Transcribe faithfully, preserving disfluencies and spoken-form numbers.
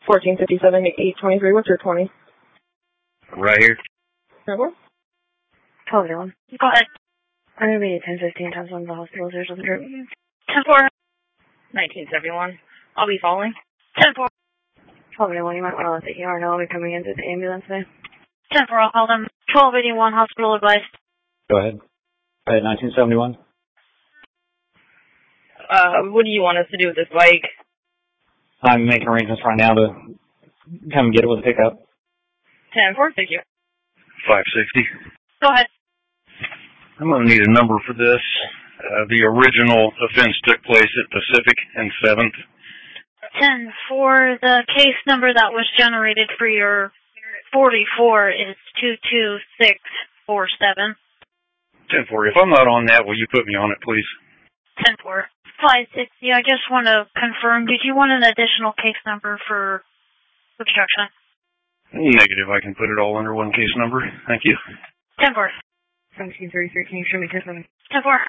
fourteen fifty-seven, eight twenty-three. What's your twenty? Right here. Number? twelve oh one. Go ahead. I'm going to be ten fifteen times one of the hospitals. There's a group. ten four. nineteen seventy-one. I'll be following. ten four. twelve oh one, you might want to let the E R know I'll be coming into the ambulance there. ten four, I'll call them. twelve eighty-one, hospital advice. Go ahead. Go ahead, nineteen seventy-one. Uh, what do you want us to do with this bike? I'm making arrangements right now to come get it with a pickup. ten four, thank you. five sixty. Go ahead. I'm going to need a number for this. Uh, the original offense took place at Pacific and seventh. ten four, the case number that was generated for your forty-four is two two six four seven. ten four, if I'm not on that, will you put me on it, please? ten four. five sixty, I just want to confirm, did you want an additional case number for obstruction? Negative, I can put it all under one case number. Thank you. ten four. seventeen thirty-three, can you show me case number? ten four.